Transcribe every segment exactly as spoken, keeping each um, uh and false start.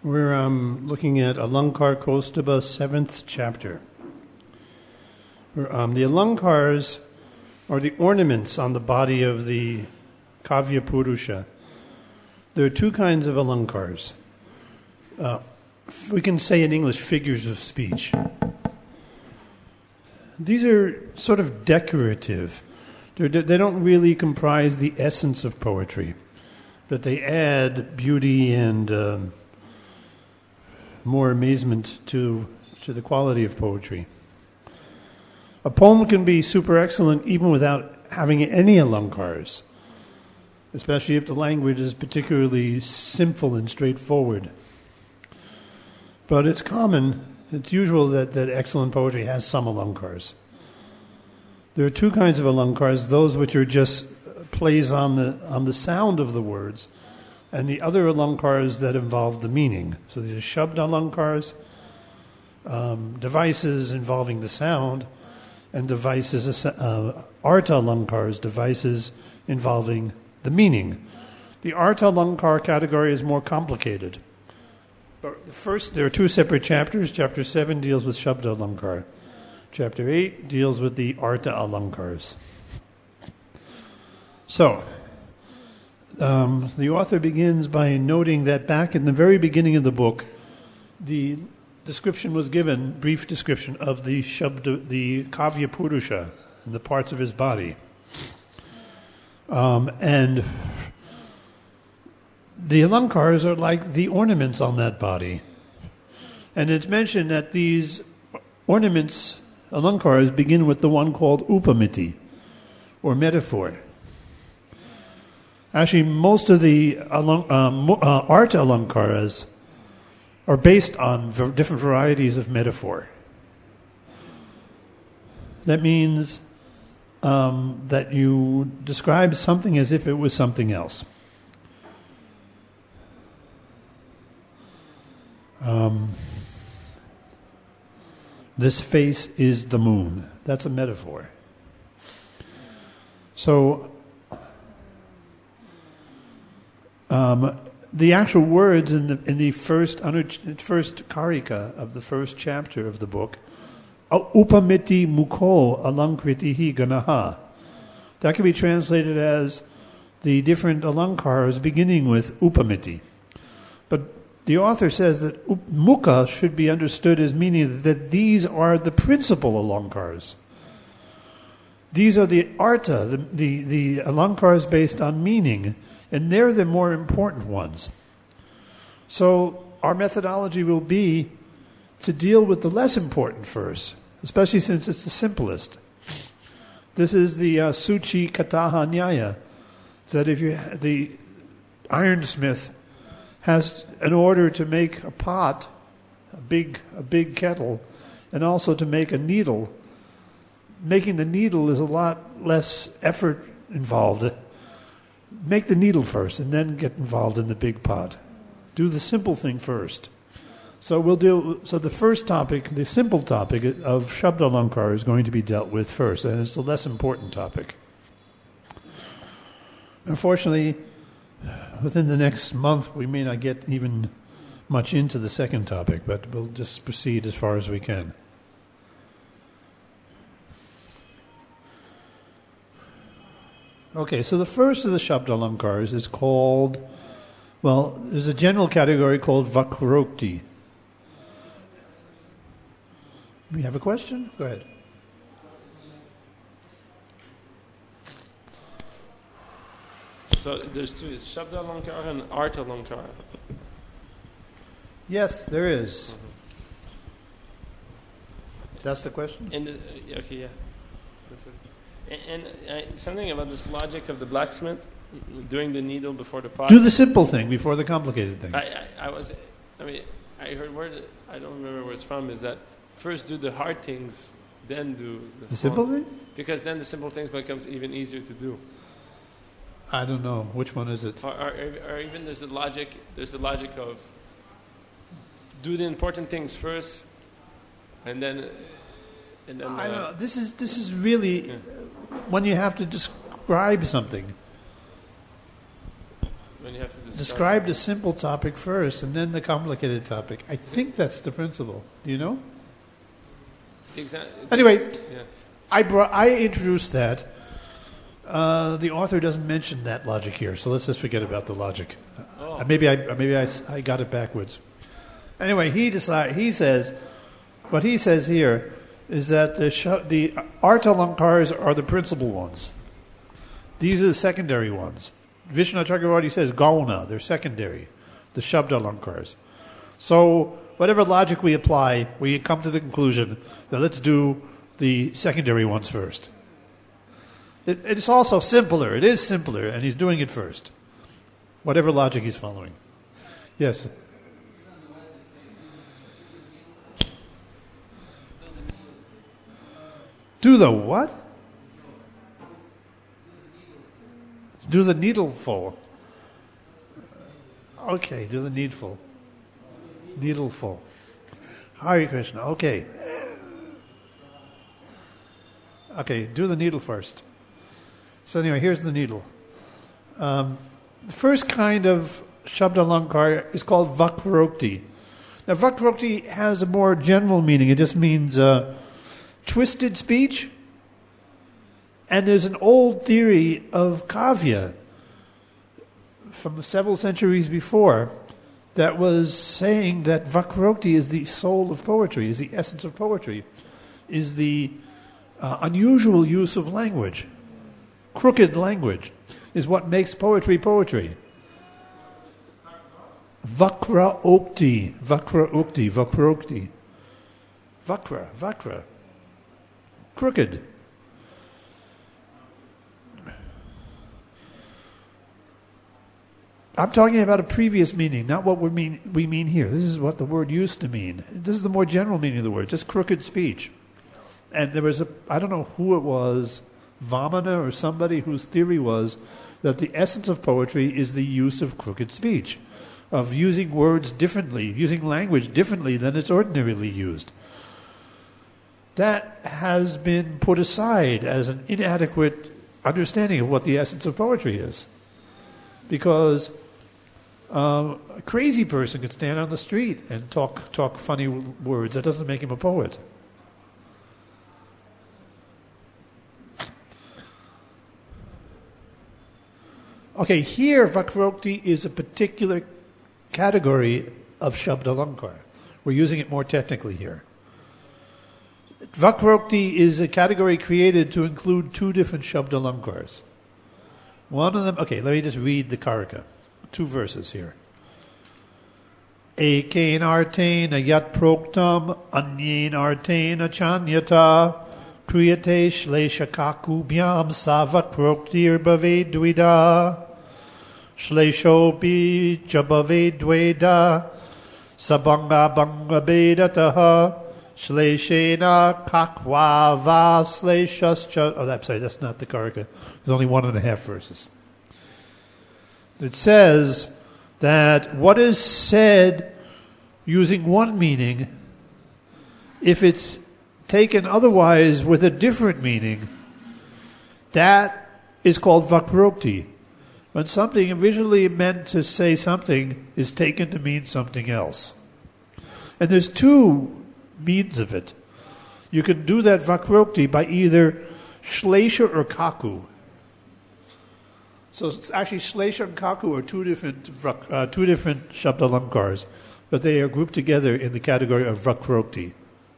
We're um, looking at Alankar Kaustubha, seventh chapter. Um, the Alankars are the ornaments on the body of the Kavya Purusha. There are two kinds of Alankars. Uh, we can say in English figures of speech. These are sort of decorative. They're, they don't really comprise the essence of poetry, but they add beauty and um, more amazement to, to the quality of poetry. A poem can be super excellent even without having any alankars, especially if the language is particularly simple and straightforward. But it's common, it's usual that, that excellent poetry has some alankars. There are two kinds of alankars, those which are just plays on the on the sound of the words, and the other alankars that involve the meaning. So these are shabd alankars, um, devices involving the sound, and devices, uh, artha alankars, devices involving the meaning. The artha alankar category is more complicated. But the first, there are two separate chapters. Chapter seven deals with shabda alankar. Chapter eight deals with the artha alankars. So, um, the author begins by noting that back in the very beginning of the book, the description was given, brief description of the shabda, the Kavya Purusha, and the parts of his body. Um, and the alankars are like the ornaments on that body. And it's mentioned that these ornaments, alankars, begin with the one called upamiti, or metaphor. Actually, most of the alang- um, uh, art alankaras are based on v- different varieties of metaphor. That means um, that you describe something as if it was something else. Um, this face is the moon. That's a metaphor. So, um, the actual words in the in the first first karika of the first chapter of the book, upamiti mukho alankritihi ganaha. That can be translated as the different alankars beginning with upamiti. But the author says that mukha should be understood as meaning that these are the principal alankars. These are the artha, the, the, the alankars based on meaning, and they're the more important ones. So our methodology will be to deal with the less important first, especially since it's the simplest. This is the uh, Suchi Kataha Nyaya, that if you the ironsmith has an order to make a pot, a big a big kettle, and also to make a needle. Making the needle is a lot less effort involved. Make the needle first and then get involved in the big pot. Do the simple thing first. So we'll deal. So the first topic, the simple topic of Shabda Alankar is going to be dealt with first, and it's the less important topic. Unfortunately, within the next month, we may not get even much into the second topic, but we'll just proceed as far as we can. Okay, so the first of the Shabda Alankars is called, well, there's a general category called Vakrokti. We have a question? Go ahead. So there's two, it's Shabda Alankar and Artha Alankar. Yes, there is. Mm-hmm. That's the question? And the, okay, yeah. That's it. And, and uh, something about this logic of the blacksmith doing the needle before the pot. Do the simple thing before the complicated thing. I, I, I was, I mean, I heard word, I don't remember where it's from, is that first do the hard things, then do the, the simple thing? Because then the simple things becomes even easier to do. I don't know. Which one is it? Or, or, or even there's the logic, there's the logic of do the important things first, and then, and then. Uh, I don't know. This is this is really yeah. when you have to describe something. when you have to describe, describe the simple topic first and then the complicated topic. I think that's the principle. Do you know? Exa- Anyway, yeah. I brought, I introduced that. Uh, the author doesn't mention that logic here, so let's just forget about the logic. Oh. Uh, maybe I maybe I, I got it backwards. Anyway, he decide he says what he says here is that the sh- the artha alankars are the principal ones. These are the secondary ones. Vishnu Chakravarti says gauna, they're secondary, the shabda alankars. So whatever logic we apply, we come to the conclusion that let's do the secondary ones first. It, it's also simpler. It is simpler, and he's doing it first. Whatever logic he's following. Yes. Do the what? Do the needleful. Okay, do the needful. Needleful. Hare Krishna. Okay. Okay, do the needle first. So anyway, here's the needle. Um, the first kind of Shabda Alankar is called Vakrokti. Now, Vakrokti has a more general meaning. It just means uh, twisted speech. And there's an old theory of Kavya from several centuries before that was saying that Vakrokti is the soul of poetry, is the essence of poetry, is the uh, unusual use of language. Crooked language is what makes poetry poetry. Vakra Okti, Vakra Ukti, Vakrokti. Vakra, Vakra. Crooked. I'm talking about a previous meaning, not what we mean, we mean here. This is what the word used to mean. This is the more general meaning of the word, just crooked speech. And there was a, I don't know who it was, Vamana or somebody whose theory was that the essence of poetry is the use of crooked speech, of using words differently, using language differently than it's ordinarily used. That has been put aside as an inadequate understanding of what the essence of poetry is. Because um, a crazy person could stand on the street and talk talk funny w- words. That doesn't make him a poet. Okay, here Vakrokti is a particular category of Shabda Alankar. We're using it more technically here. Vakrokti is a category created to include two different Shabda Alankars. One of them, okay, let me just read the Karika. Two verses here. Ekain artain yat proktam anyin artain achanyata kriyate shleshakaku bhyam savat proktir bhave dvida shleshopi chabave dveda sabanga banga bedataha Shleshena kakwa va sleshascha. Oh, I'm sorry, that's not the Karika. There's only one and a half verses. It says that what is said using one meaning, if it's taken otherwise with a different meaning, that is called Vakrokti. When something originally meant to say something is taken to mean something else. And there's two means of it. You can do that Vakrokti by either Shlesha or Kaku. So it's actually Shlesha and Kaku are two different uh, two different Shabda Alankars, but they are grouped together in the category of Vakrokti.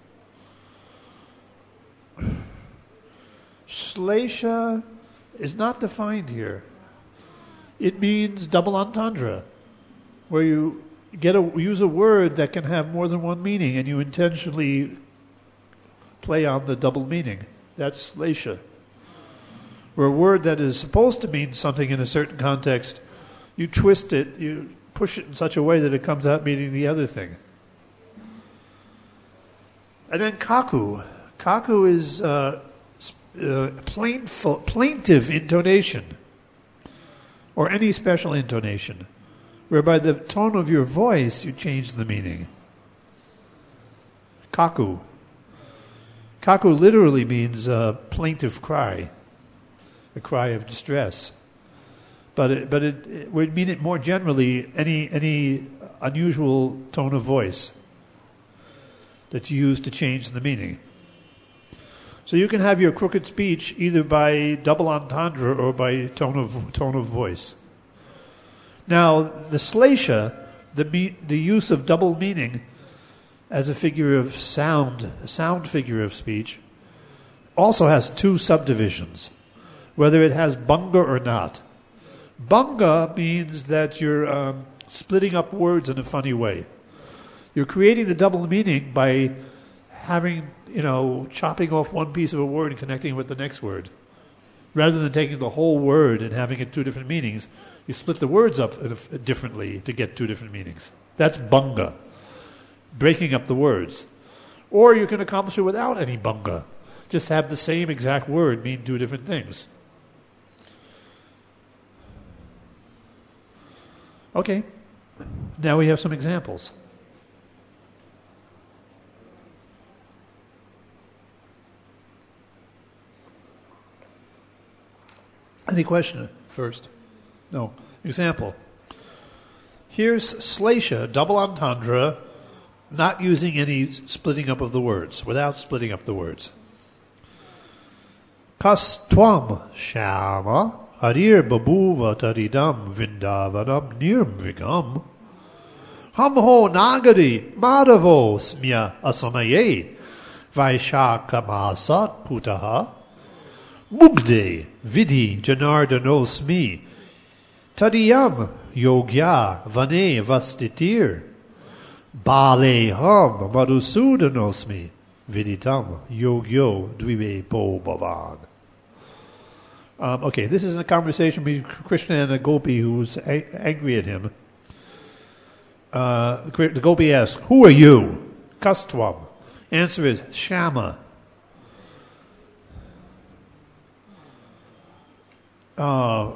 Shlesha is not defined here. It means double entendre, where you get a, use a word that can have more than one meaning, and you intentionally play on the double meaning. That's Shlesha. Where a word that is supposed to mean something in a certain context, you twist it, you push it in such a way that it comes out meaning the other thing. And then Kaku. Kaku is uh, uh, plainful, plaintive intonation, or any special intonation, whereby the tone of your voice, you change the meaning. Kaku. Kaku literally means a plaintive cry, a cry of distress. But it, but it, it would mean it more generally, any any unusual tone of voice that's used to change the meaning. So you can have your crooked speech either by double entendre or by tone of tone of voice. Now, the slasha, the me, the use of double meaning as a figure of sound, a sound figure of speech, also has two subdivisions, whether it has banga or not. Banga means that you're um, splitting up words in a funny way. You're creating the double meaning by having, you know, chopping off one piece of a word and connecting it with the next word. Rather than taking the whole word and having it two different meanings, you split the words up differently to get two different meanings. That's banga, breaking up the words. Or you can accomplish it without any banga. Just have the same exact word mean two different things. Okay, now we have some examples. Any question first? No. Example. Here's slasha, double entendre, not using any splitting up of the words, without splitting up the words. Kas tvam shama harir babuva taridam vindavanam nirmvigam hamho nagari madavo smya asamaye vaishakamasat putaha mugde vidhi janardanosmi tadiyam yogya vane vastitir baleham madhusudanosmi viditam yogyo dvive po bhavan. Um, okay, this is a conversation between Krishna and a gopi who's a- angry at him. Uh, the gopi asks, "Who are you?" Kastvam. Answer is Shama. Uh,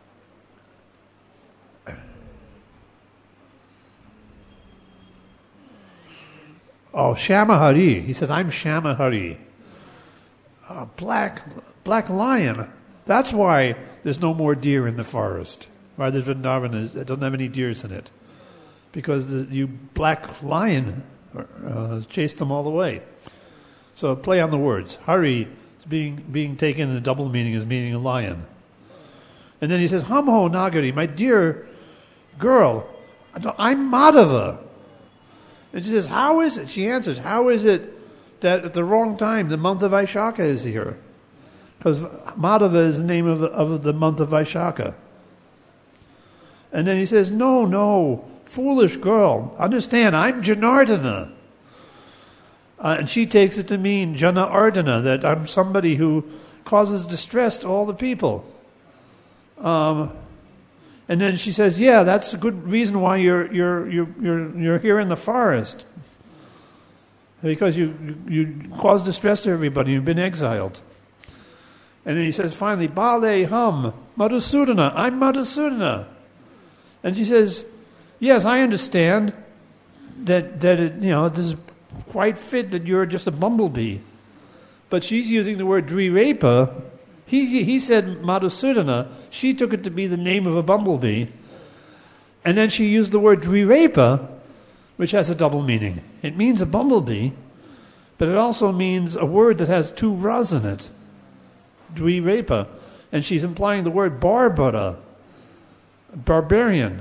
oh, Shama Hari. He says, "I'm Shama Hari." A black, black lion. That's why there's no more deer in the forest. Why the Vrindavan is, it doesn't have any deers in it. Because the you black lion uh, chased them all the way. So play on the words. Hari is being, being taken in a double meaning as meaning a lion. And then he says, Hamho Nagari, my dear girl, I'm Madhava. And she says, how is it? She answers, how is it that at the wrong time the month of Vaishaka is here? Because Madhava is the name of, of the month of Vaishaka. And then he says, no, no, foolish girl, understand, I'm Janardana. Uh, and she takes it to mean Jana Ardana, that I'm somebody who causes distress to all the people. Um, and then she says, yeah, that's a good reason why you're you're you're you're, you're here in the forest. Because you, you, you cause distress to everybody, you've been exiled. And then he says, finally, Bale Hum, Madhusudana, I'm Madhusudana. And she says, yes, I understand that, that it, you know, it is quite fit that you're just a bumblebee. But she's using the word Drirepa. He, he said Madhusudana. She took it to be the name of a bumblebee. And then she used the word Drirepa, which has a double meaning. It means a bumblebee, but it also means a word that has two ras in it. Drirepa. And she's implying the word Barbara, barbarian.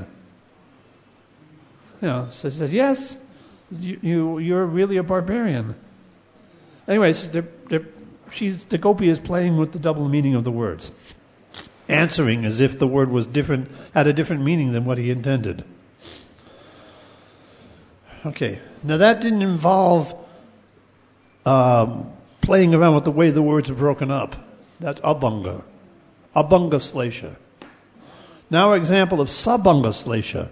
You know, so she says, yes, you, you, you're really a barbarian. Anyways, they're, they're, she's, the gopi is playing with the double meaning of the words, answering as if the word was different, had a different meaning than what he intended. Okay, now that didn't involve um, playing around with the way the words are broken up. That's abhanga, abhanga slasha. Now an example of sabhanga slasha.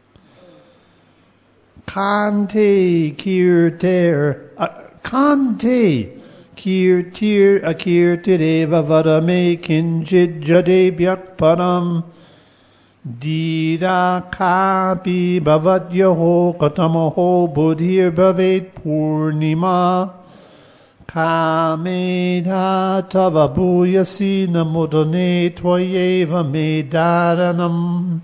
Kante kirter, uh, kante kirtir akirtireva vadame kinjid jadebhyat param dida kapi bhavatyaho katamaho budhir bhavet purnima Kamena tava bhuyasi namodane tvayeva medaranam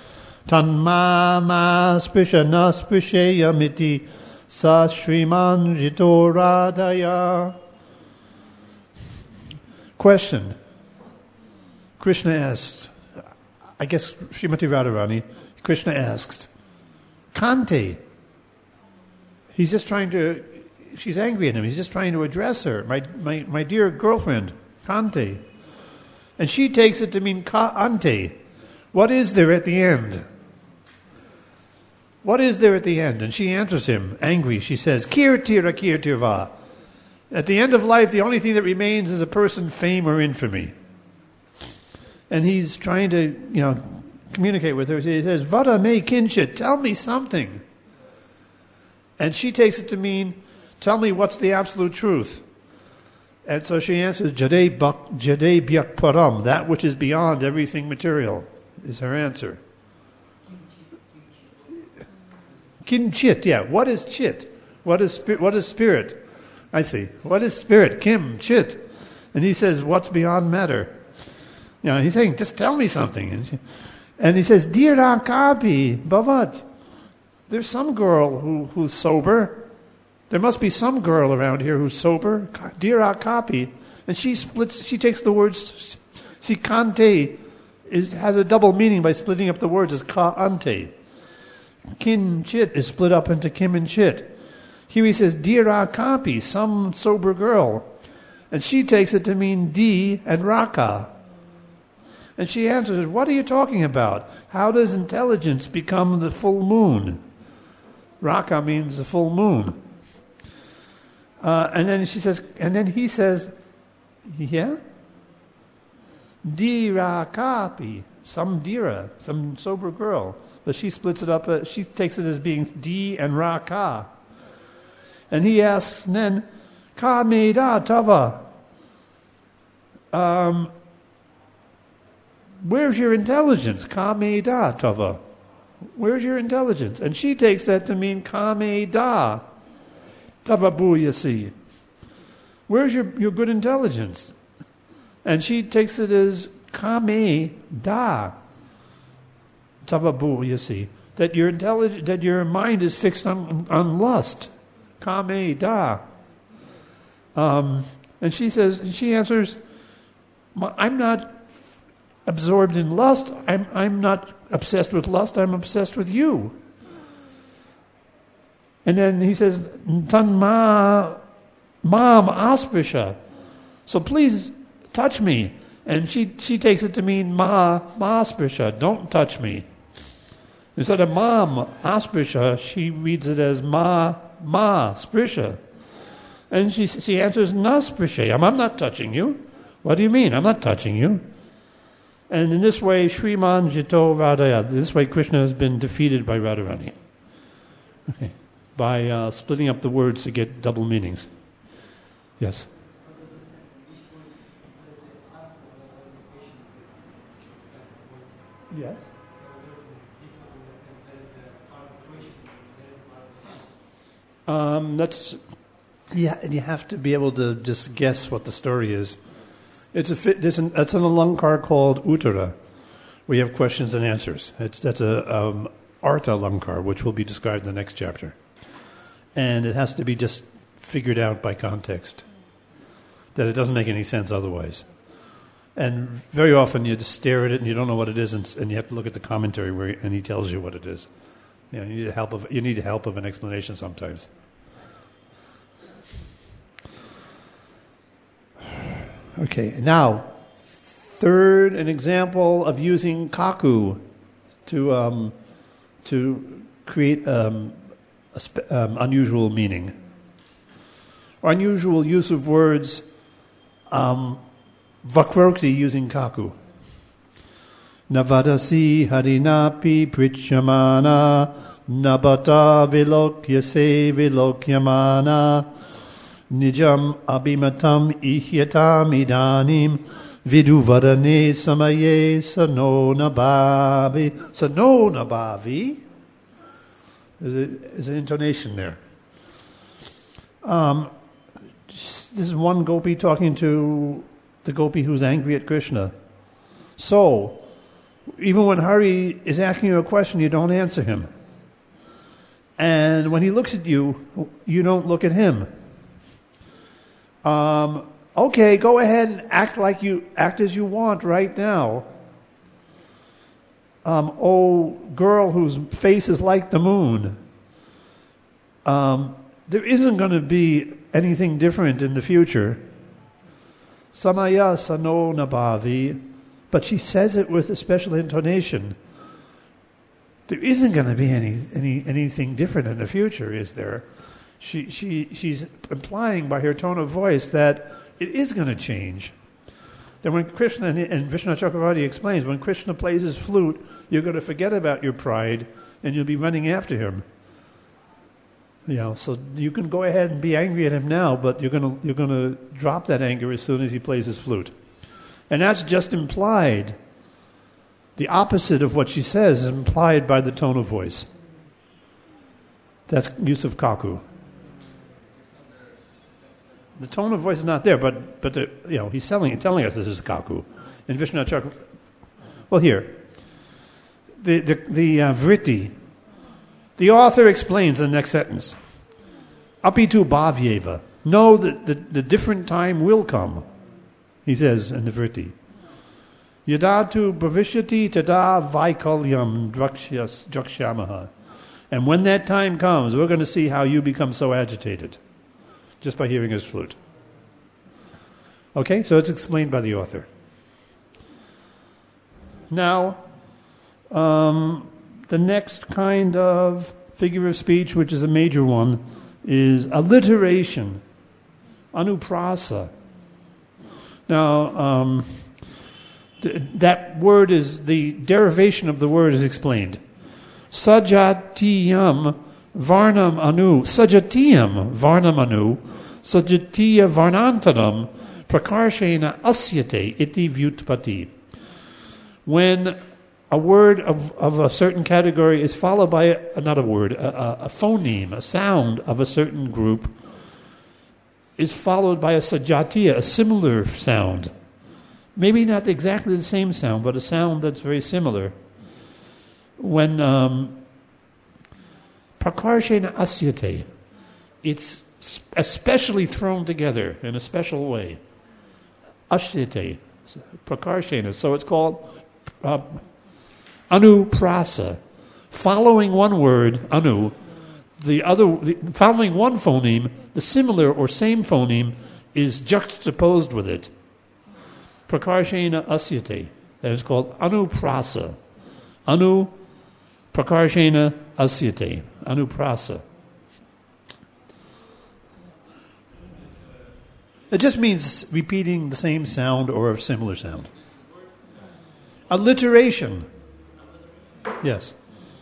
tanmama spishana spishayamiti sa shriman jito radhaya. Question. Krishna asks, I guess Srimati Radharani, Krishna asks, Kante. He's just trying to, she's angry at him. He's just trying to address her, my, my, my dear girlfriend, Kante. And she takes it to mean Ka Ante. What is there at the end? What is there at the end? And she answers him, angry. She says, Kirtira kirtirva. At the end of life, the only thing that remains is a person, fame, or infamy. And he's trying to, you know, communicate with her. He says, Vada me kinshit, tell me something. And she takes it to mean, tell me what's the absolute truth. And so she answers, Jade byak param, that which is beyond everything material, is her answer. Kinchit, yeah. What is chit? What is spirit? What is spirit? I see. What is spirit? Kim, chit. And he says, what's beyond matter? You know, he's saying, just tell me something. And, she, and he says, Dira kapi, bhavat. There's some girl who, who's sober. There must be some girl around here who's sober. Dira kapi. And she splits, she takes the words, see, kante is, has a double meaning by splitting up the words as ka ante. Kin chit is split up into kim and chit. Here he says, Dira kapi, some sober girl. And she takes it to mean di and raka. And she answers, what are you talking about? How does intelligence become the full moon? Raka means the full moon. Uh, and then she says, and then he says, yeah? Dira kapi, some dira, some sober girl. But she splits it up, uh, she takes it as being di and raka. And he asks then, Ka meda tava. Um, where's your intelligence? Ka meda tava. Where's your intelligence? And she takes that to mean Ka meda tava bhuyasi. Where's your, your good intelligence? And she takes it as Ka meda tava bhuyasi. That your intelligence, that your mind is fixed on, on lust. Kame da. Um, and she says, and she answers, I'm not absorbed in lust. I'm, I'm not obsessed with lust. I'm obsessed with you. And then he says, Tan ma, mom asprisha. So please touch me. And she, she takes it to mean ma, ma asprisha. Don't touch me. Instead of mom asprisha, she reads it as ma, ma, sprisha. And she she answers, na sprisha. I'm, I'm not touching you. What do you mean? I'm not touching you. And in this way, Shriman Jito Radhaya, this way Krishna has been defeated by Radharani. Okay. By uh, splitting up the words to get double meanings. Yes? Yes? Um, that's yeah. You have to be able to just guess what the story is. It's a it's an it's an Alankar called Uttara. We have questions and answers. It's that's a um, Artha Alankar, which will be described in the next chapter, and it has to be just figured out by context. That it doesn't make any sense otherwise. And very often you just stare at it and you don't know what it is, and, and you have to look at the commentary where and he tells you what it is. You know, you need help of you need help of an explanation sometimes. Okay, now third, an example of using kaku to um, to create um, a spe- um, unusual meaning or unusual use of words. Um, Vakrokti using kaku. Navadasi harinapi prichyamana nabata vilokyase vilokyamana nijam abhimatam ihyatam idanim viduvadane samaye sanona bhavi. Sanona bhavi. There's, a, there's an intonation there. Um, this is one gopi talking to the gopi who's angry at Krishna. So, even when Hari is asking you a question, you don't answer him. And when he looks at you, you don't look at him. Um, okay, go ahead and act like you act as you want right now. Um, oh, girl whose face is like the moon. Um, there isn't going to be anything different in the future. Samaya sano nabhavi. But she says it with a special intonation. There isn't going to be any, any anything different in the future, is there? She she she's implying by her tone of voice that it is going to change. Then when Krishna, and Vishnu Chakravarti explains, when Krishna plays his flute, you're going to forget about your pride and you'll be running after him. You know, so you can go ahead and be angry at him now, but you're going to you're going to drop that anger as soon as he plays his flute. And that's just implied. The opposite of what she says is implied by the tone of voice. That's use of kaku. The tone of voice is not there, but but the, you know he's telling telling us this is kaku. In Vishnu Chakra, well here, the the the uh, vritti. The author explains in the next sentence. Apitu bhavyeva. Know that the, the different time will come. He says in the vritti. Yadatu bhavishyati tada vaikalyam drakshyamaha. And when that time comes, we're going to see how you become so agitated. Just by hearing his flute. Okay, so it's explained by the author. Now, um, the next kind of figure of speech, which is a major one, is alliteration, anuprasa. Now, um, th- that word is, the derivation of the word is explained. Sajatiyam varnam anu, sajatiyam varnam anu, sajatiya varnantaram, prakarshena asyate iti vyutpati. When a word of, of a certain category is followed by another word, a, a, a phoneme, a sound of a certain group, is followed by a sajatiya, a similar sound. Maybe not exactly the same sound, but a sound that's very similar. When um, prakarshena asyate, it's especially thrown together in a special way. Asyate, prakarshena. So it's called uh, anuprasa. Following one word, anu, the other, the, following one phoneme, the similar or same phoneme is juxtaposed with it. Prakarshena asyate. That is called anuprasa. Anu prakarshena asyate. Anuprasa. It just means repeating the same sound or a similar sound. Alliteration. Yes.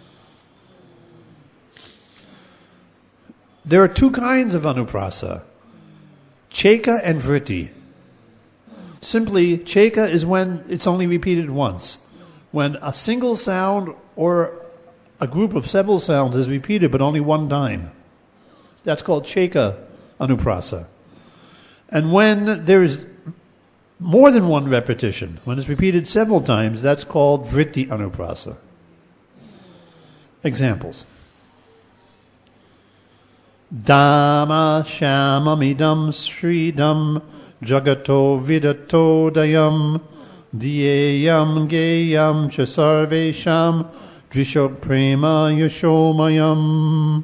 There are two kinds of anuprasa. Cheka and vritti. Simply, cheka is when it's only repeated once. When a single sound or a group of several sounds is repeated but only one time. That's called cheka anuprasa. And when there is more than one repetition, when it's repeated several times, that's called vritti anuprasa. Examples. Dhamma shamamidam sridam jagato vidatodayam diyeyam geyam cha sarvesham drisho prema yashomayam.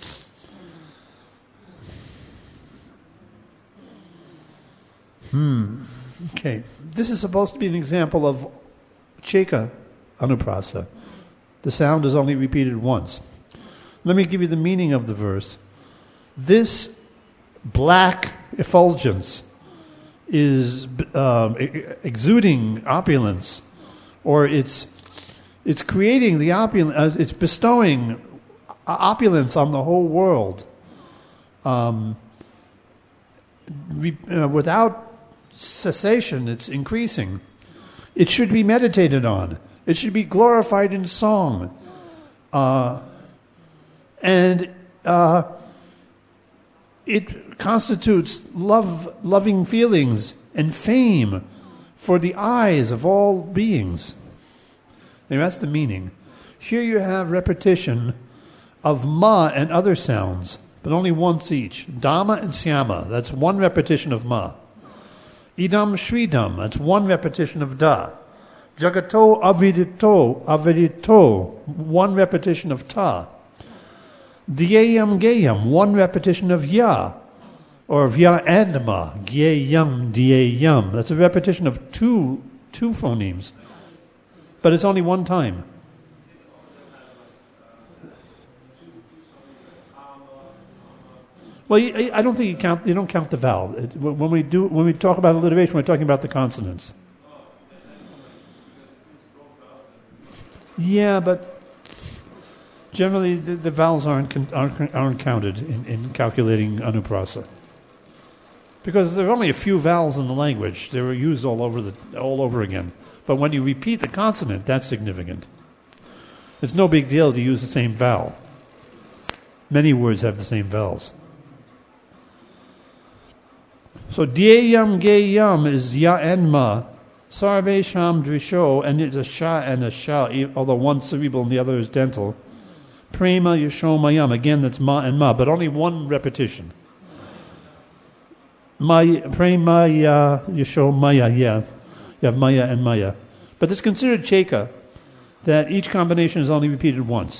Hmm. Okay. This is supposed to be an example of cheka anuprasa. The sound is only repeated once. Let me give you the meaning of the verse. This black effulgence is um, exuding opulence, or it's it's creating the opulence, uh, it's bestowing opulence on the whole world. Um, re, uh, without cessation, it's increasing. It should be meditated on. It should be glorified in song. Uh, and uh, it constitutes love, loving feelings and fame for the eyes of all beings. And that's the meaning. Here you have repetition of ma and other sounds, but only once each. Dhamma and syama, that's one repetition of ma. Idam shridam, that's one repetition of da. Jagato avidito, avidito, one repetition of ta. Dhyayam gayam, one repetition of ya, or of ya and ma. Gyayam, dhyayam. That's a repetition of two, two phonemes, but it's only one time. Well, I don't think you count. You don't count the vowel. When we do, when we talk about alliteration, we're talking about the consonants. Yeah, but generally the, the vowels aren't, aren't aren't counted in, in calculating anuprasa, because there are only a few vowels in the language. They were used all over the all over again. But when you repeat the consonant, that's significant. It's no big deal to use the same vowel. Many words have the same vowels. So dhyayam gayam is ya and ma. Sarve sham drisho, and it's a sha and a sha, although one's cerebral and the other is dental. Prema yashomayam, again that's ma and ma, but only one repetition. Maya, prema ya yashomaya, yeah. You have maya and maya. But it's considered cheka, that each combination is only repeated once.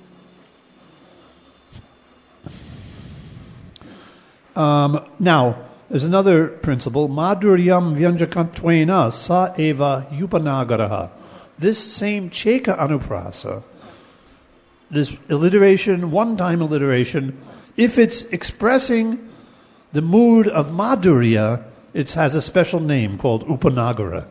Um, now, there's another principle. Madhuryam vyanjakantvena sa eva upanagaraha. This same cheka anuprasa, this alliteration, one-time alliteration, if it's expressing the mood of madhurya, it has a special name called upanagara.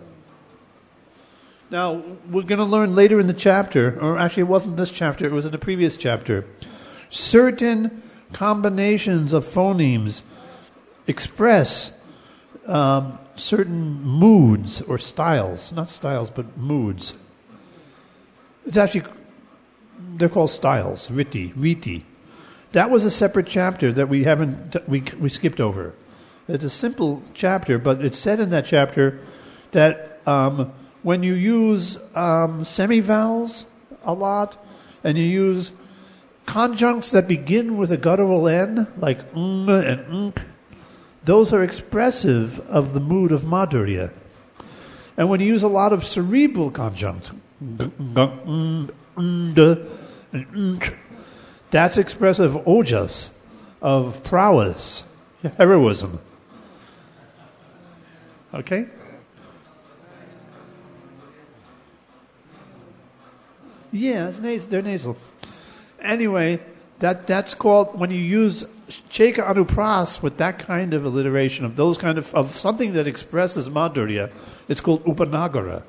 Now, we're going to learn later in the chapter, or actually it wasn't this chapter, it was in the previous chapter, certain combinations of phonemes express um, certain moods or styles. Not styles, but moods. It's actually, they're called styles, riti, riti. That was a separate chapter that we haven't, we, we skipped over. It's a simple chapter, but it's said in that chapter that um, when you use um, semivowels a lot, and you use conjuncts that begin with a guttural N, like ng and nk, those are expressive of the mood of madhurya. And when you use a lot of cerebral conjuncts, that's expressive of ojas, of prowess, heroism. Okay? Yeah, it's nasal, they're nasal. Anyway, that that's called, when you use cheka anupras with that kind of alliteration, of those kind of, of something that expresses madhurya, it's called upanagara.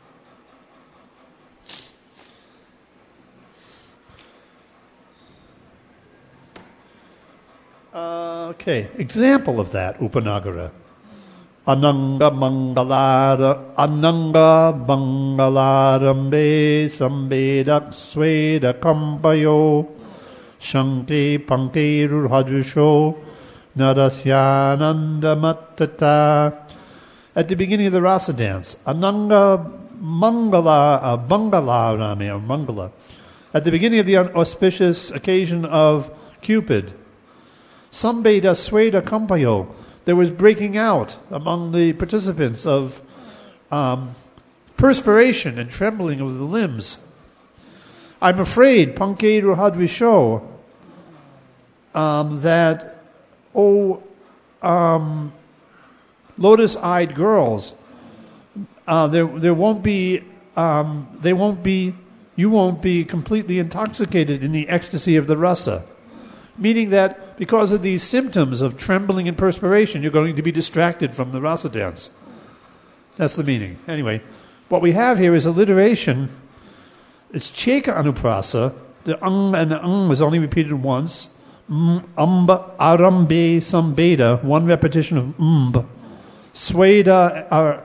Uh, okay, example of that, upanagara. Ananga mangalara, ananga mangalarambe sambedak sweda kampayo shanti pankiru hajusho narasyananda mattata. At the beginning of the rasa dance, ananga mangala, uh, bangalarami, or mangala. At the beginning of the auspicious occasion of Cupid, sambeda sweda kampayo, there was breaking out among the participants of um, perspiration and trembling of the limbs. I'm afraid, Pankeru Hadvisho, um, that, oh, um, lotus-eyed girls, uh, there there won't be, um, they won't be, you won't be completely intoxicated in the ecstasy of the rasa. Meaning that because of these symptoms of trembling and perspiration, you're going to be distracted from the rasa dance. That's the meaning. Anyway, what we have here is alliteration. It's cheka anuprasa. The ang and the ang was only repeated once. M, amba, arambe, sambeda, one repetition of mb. Sweda, uh,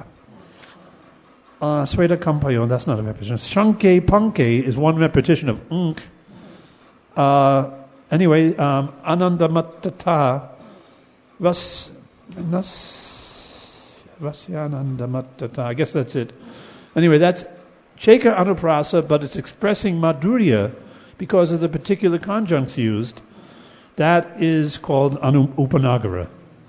uh, sweda kampayo, that's not a repetition. Shanke panke is one repetition of unk. Uh, anyway, um, Anandamattata, Vas, Vas, Vasyanandamattata, I guess that's it. Anyway, that's Cheka Anuprasa, but it's expressing Madhurya because of the particular conjuncts used. That is called Anu, Upanagara.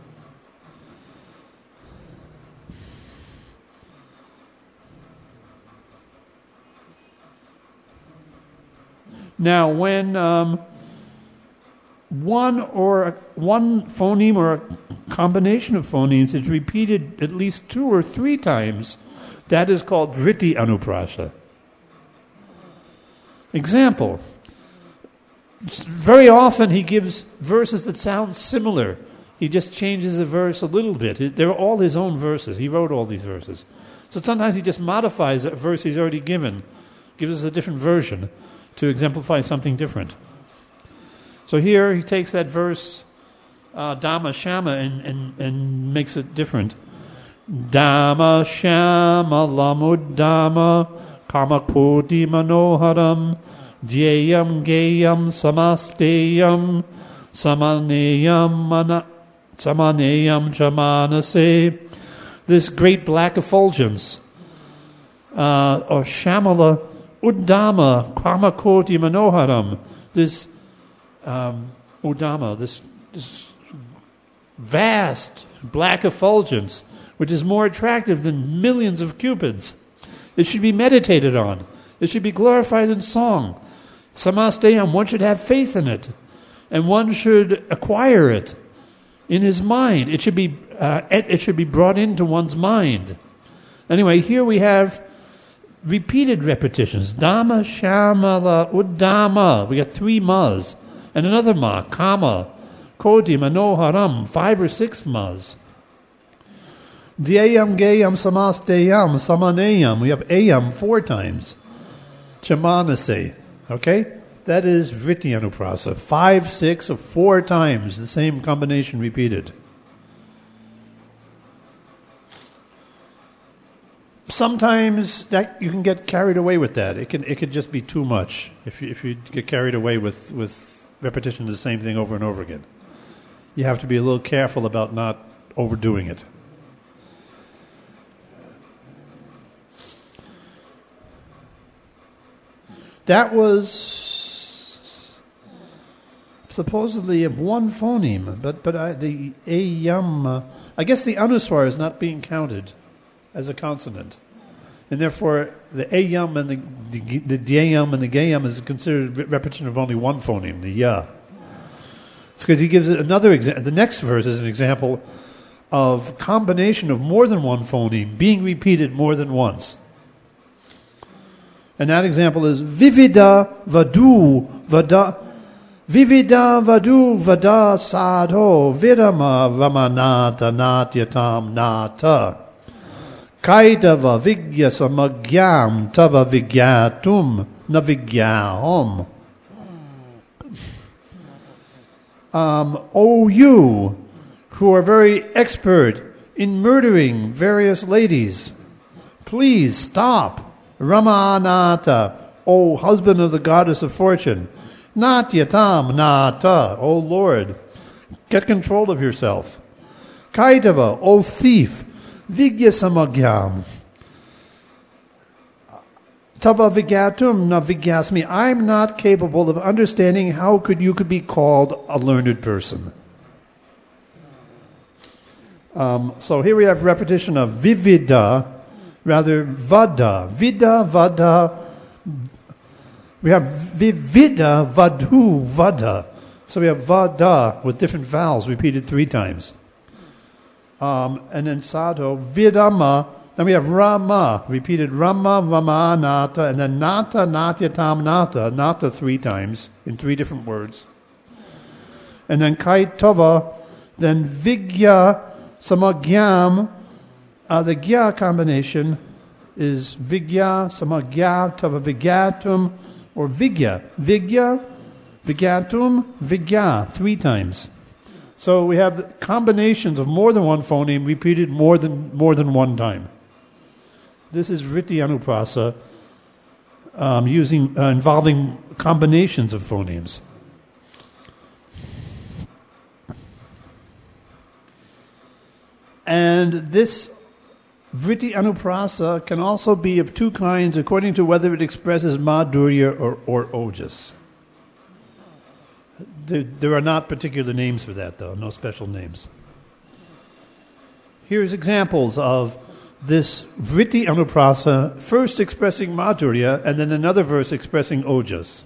Now, when um, one or one phoneme or a combination of phonemes is repeated at least two or three times, that is called Vritti Anuprasa. Example. Very often he gives verses that sound similar. He just changes the verse a little bit. They're all his own verses. He wrote all these verses. So sometimes he just modifies a verse he's already given, gives us a different version to exemplify something different. So here he takes that verse, uh, Dhamma Shama, and, and, and makes it different. Dhamma Shama Lamuddhamma Kamakoti Manoharam Dhyayam Gayam Samasteyam Samaneyam Mana Samaneyam Chamanase. This great black effulgence, uh, or Shamala Uddhama Kamakoti Manoharam, this um, Uddhama, this, this vast black effulgence, which is more attractive than millions of cupids. It should be meditated on. It should be glorified in song. Samasteyam, one should have faith in it, and one should acquire it in his mind. It should be uh, it should be brought into one's mind. Anyway, here we have repeated repetitions. Dhamma, Shamala, Uddhama. We got three mas. And another ma, Kama, Koti, Manoharam, five or six mas. Dhyayam, Gayam, Samasteyam, Samaneyam. We have ayam four times. Chamanase. Okay? That is Vritti Anuprasa. Five, six, or four times the same combination repeated. Sometimes that you can get carried away with that. It can it could just be too much if you, if you get carried away with, with repetition of the same thing over and over again. You have to be a little careful about not overdoing it. That was supposedly of one phoneme, but but I, the ayam, uh, I guess the anuswar is not being counted as a consonant, and therefore the ayam and the the, the dhyayam and the gayam is considered re- repetition of only one phoneme, the ya. It's because he gives it another example. The next verse is an example of combination of more than one phoneme being repeated more than once. And that example is Vivida Vadu Vada Vivida Vadu Vada Sadho Vidama Vamanata Natyatam Nata Kaitava Vigya Samagyam Tava Vigyatum Navigyahom. Um, O you who are very expert in murdering various ladies, please stop. Ramanata, O husband of the goddess of fortune. Natyatam Nata, O Lord, get control of yourself. Kaitava, O thief. Vigyasamagyam. Tava vigyatum na vigyasmi. I'm not capable of understanding how could you could be called a learned person. Um, so here we have repetition of vivida, rather vada, vida, vada. We have vivida, vadu, vada. So we have vada with different vowels repeated three times. Um, and then sadho, vidama. Then we have rama, repeated rama, vama, nata. And then nata, natyatam, nata. Nata three times in three different words. And then kaitava, then vigya, samagyam. Uh, the gya combination is vigya, samagya, tava vigyatum, or vigya. Vigya, vigyatum, vigya, three times. So we have combinations of more than one phoneme repeated more than more than one time. This is Vritti Anuprasa, um, using uh, involving combinations of phonemes. And this vritti anuprasa can also be of two kinds according to whether it expresses madhurya or, or ojas. There, there are not particular names for that, though, no special names. Here's examples of this vritti anuprasa, first expressing madhurya and then another verse expressing ojas.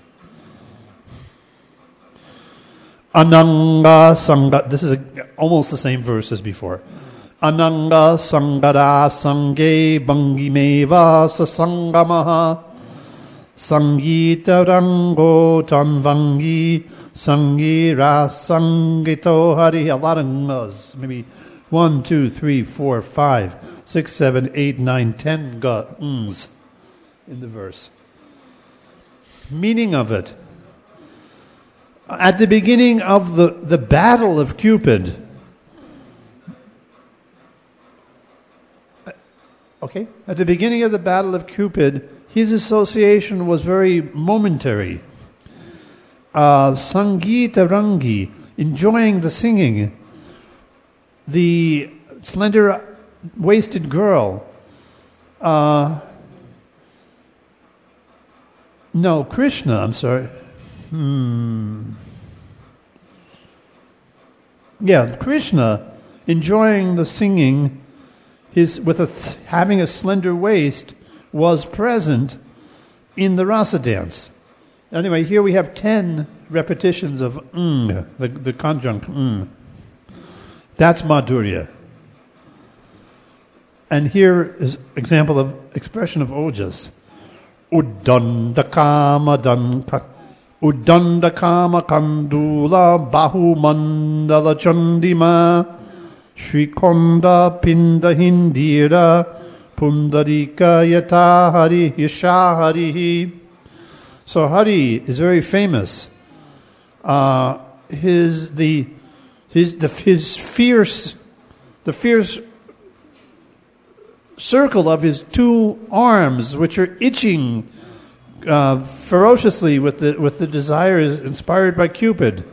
Ananga sangha, this is a, almost the same verse as before. Ananga sangara sange bangimeva sasangamaha sangita rango tanvangi sangira sangito hari. A lot of ngas, maybe one, two, three, four, five, six, seven, eight, nine, ten ga, ns in the verse. Meaning of it. At the beginning of the, the battle of Cupid, okay, at the beginning of the battle of Cupid, his association was very momentary. Uh, Sangita Rangi, enjoying the singing. The slender-waisted girl. Uh, no, Krishna, I'm sorry. Hmm. Yeah, Krishna enjoying the singing, his with a th- having a slender waist, was present in the rasa dance. Anyway, here we have ten repetitions of ng, the, the conjunct ng. That's madhurya. And here is example of expression of ojas. Uddandakama danka. Uddandakama kandula bahu mandala chandima Shrikonda pinda hindira pundarika yata hari yasha harihi. So Hari is very famous. Uh, his the his the his fierce the fierce circle of his two arms, which are itching uh, ferociously with the with the desires inspired by Cupid.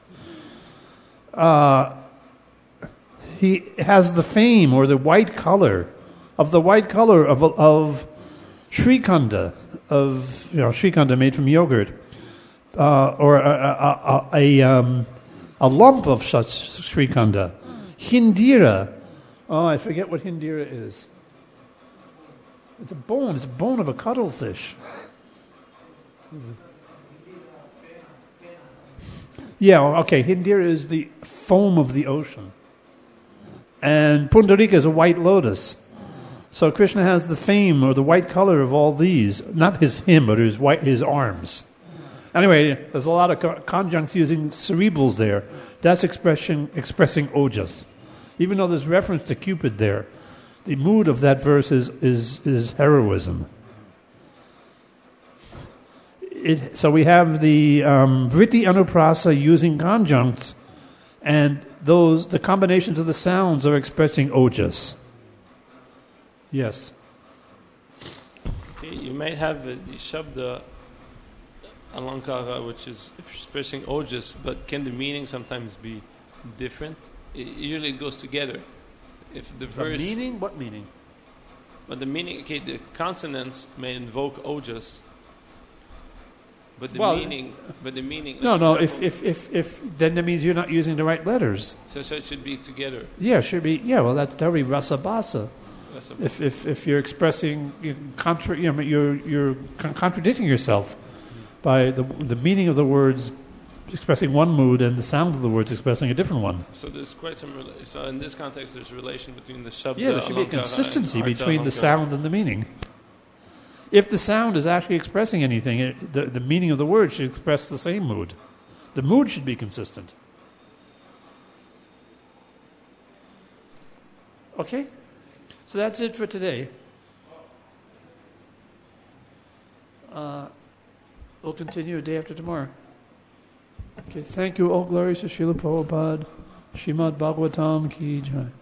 Uh, he has the fame or the white color of the white color of of Shrikanda, of you know Shrikanda made from yogurt, uh, or a a, a, a, um, a lump of such Shrikanda. Hindira, oh, I forget what Hindira is. It's a bone. It's a bone of a cuttlefish. Yeah, okay. Hindira is the foam of the ocean. And Pundarika is a white lotus. So Krishna has the fame or the white color of all these. Not his him, but his white his arms. Anyway, there's a lot of co- conjuncts using cerebrals there. That's expression expressing ojas. Even though there's reference to Cupid there, the mood of that verse is is, is heroism. It, so we have the um, vritti anuprasa using conjuncts, and those the combinations of the sounds are expressing ojas. Yes. Okay, you might have uh, the shabda alankara, which is expressing ojas, but can the meaning sometimes be different? It, usually it goes together. If the, the verse meaning, what meaning? But the meaning, okay, the consonants may invoke ojas, but the Well, meaning, but the meaning. No, like no. example, If, if if if then that means you're not using the right letters. so, so it should be together. Yeah, it should be. Yeah, well, that that would be rasabasa. That's a- If if if you're expressing you contra, you know, you're you're con- contradicting yourself by the the meaning of the words expressing one mood and the sound of the words expressing a different one. So there's quite some. Rela- so in this context, there's a relation between the shabda. Yeah, there should be a alankara, consistency and artha between the alankara. sound and the meaning. If the sound is actually expressing anything, it, the the meaning of the word should express the same mood. The mood should be consistent. Okay, so that's it for today. Uh, we'll continue a day after tomorrow. Okay, thank you. All glories to Srila Prabhupada. Srimad Bhagavatam Ki Jai.